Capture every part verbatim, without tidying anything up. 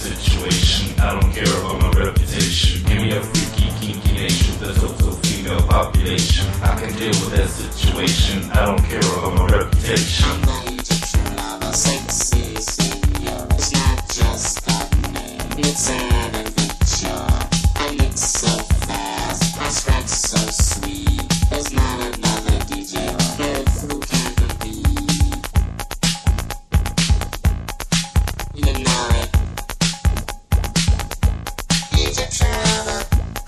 situation. I don't care about my reputation. Give me a freaky, kinky nation, the total female population. I can deal with that situation. I don't care about my reputation. I'm the Egyptian lover, sexy senor. It's not just a name, it's an adventure. I mix so fast, I scratch so sweet. There's not another D J or bird who can compete. You know it. Egyptian lover.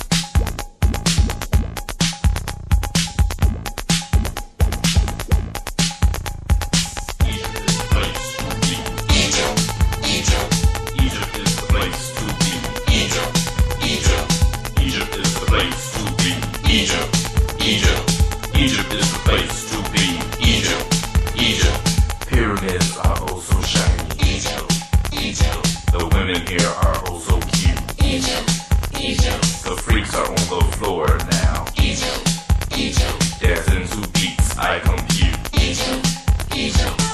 Egypt, Egypt is the place to be. Egypt, Egypt. Pyramids are oh so shiny. Egypt, Egypt. The women here are oh so cute. Egypt, Egypt. The freaks are on the floor now. Egypt, Egypt. Dancing to beats I compute. Egypt, Egypt.